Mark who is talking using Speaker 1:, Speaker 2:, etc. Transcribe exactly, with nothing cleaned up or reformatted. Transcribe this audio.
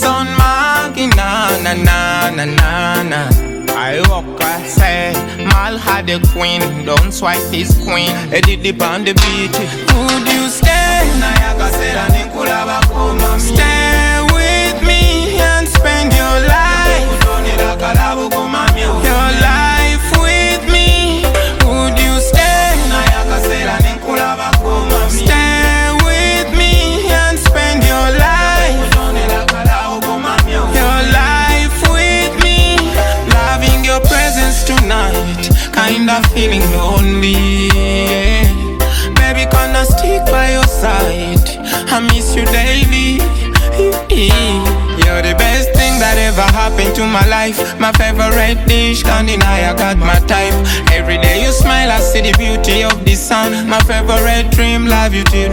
Speaker 1: son Maggie, na na na na na na. I walk, I say, Mal had a queen, don't swipe his queen. I did dip on the beach. Would you stay? Stay with me and spend your life. Your life with me. Would you stay? Stay with me and spend your life. Your life with me. Loving your presence tonight. Kinda feeling lonely, yeah. Baby, gonna stick by your side. I miss you daily. You're the best thing that ever happened to my life. My favorite dish, can't deny I got my type. Every day you smile, I see the beauty of the sun. My favorite dream, love you till the